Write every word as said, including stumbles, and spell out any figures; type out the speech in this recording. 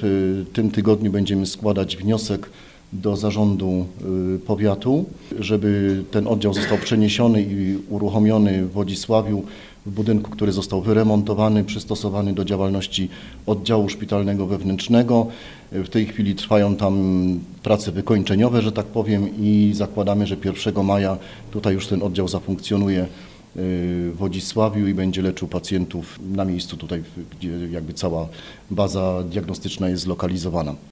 w tym tygodniu będziemy składać wniosek do zarządu powiatu, żeby ten oddział został przeniesiony i uruchomiony w Wodzisławiu w budynku, który został wyremontowany, przystosowany do działalności oddziału szpitalnego wewnętrznego. W tej chwili trwają tam prace wykończeniowe, że tak powiem, i zakładamy, że pierwszego maja tutaj już ten oddział zafunkcjonuje w Wodzisławiu i będzie leczył pacjentów na miejscu tutaj, gdzie jakby cała baza diagnostyczna jest zlokalizowana.